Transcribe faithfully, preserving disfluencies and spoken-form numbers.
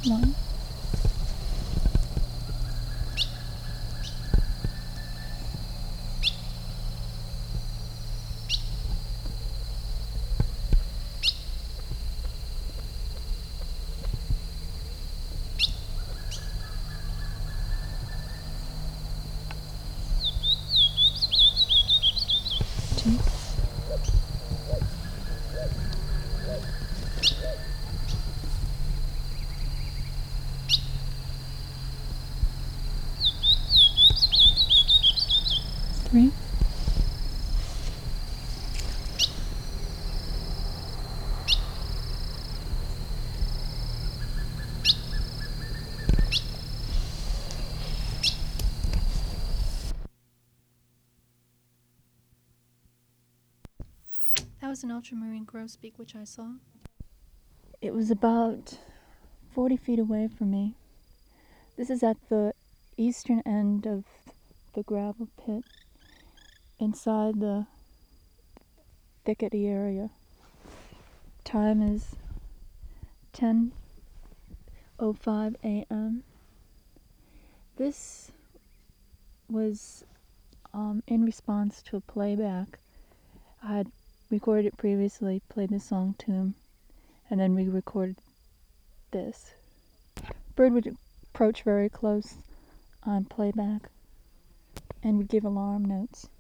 One. Two. Three. That was an ultramarine grosbeak which I saw. It was about forty feet away from me. This is at the eastern end of the gravel pit, inside the thickety area. Time is ten oh five a m This was um, in response to a playback. I had recorded it previously, played the song to him, and then re-recorded this. Bird would approach very close on playback and would give alarm notes.